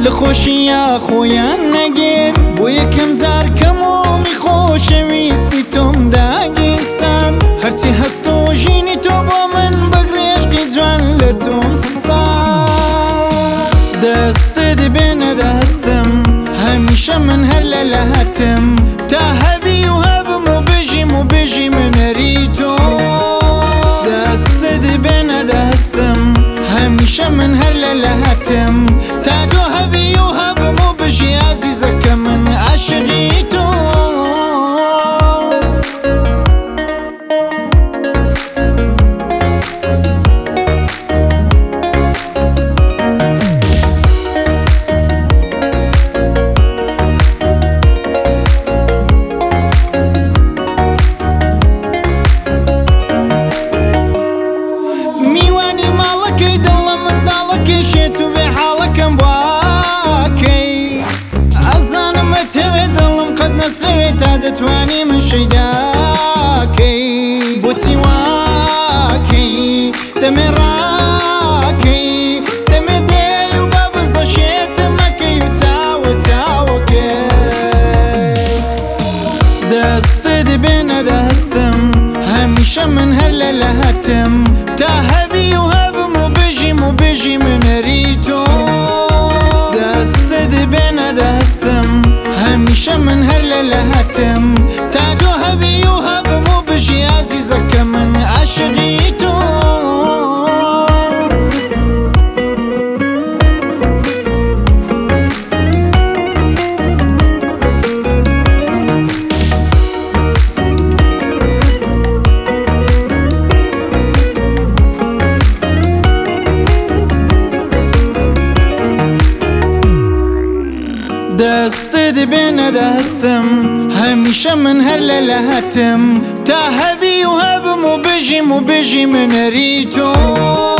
لخۆشیە خۆیان نەگیر بۆ یەکەم جار کەمۆمی خۆشەویستی تۆم داگیرسان هەرچی هەست و ژینی تۆ بۆ من بەگرێشقی جوان لە تۆم ستا دەستت بێنە دەستم هەمیشە من هەر لە لەهەتم تا هەبی و هەبم و بژیم و بژی منەری تۆ دەستت بێنە دەستم هەمیشە من هەر لە لەهەتم تا تۆ هەبی و هەبم و بژی عەزیزەکە من عاشقی تۆ شێت و بێ حاڵەکەم واکەی ئەزانم ئەتەوێ دڵم قەت نەسرەوێت تا دەتوانی من شەیداکەی بۆچی واکەی دەمێ ڕاکەی دەمێ دێی و بە بزە شێتم مەکەی و چاوە چاوەکەی دەستت بێنە دەستم هەمیشە من هەر لە لەهەتم تا هەبی و هەبم و بژیم و بژی منەری تۆ دەستت بێنە دەستم هەمیشە من هەر لە لەهەتم تا تۆ هەبی و هەبم و بژی عەزیزەکە من عاشقی تۆ دەستت بێنە دەستم هەمیشە من هەر لە لەهەتم تا هەبی و هەبم و بژیم و بژی منەری تۆ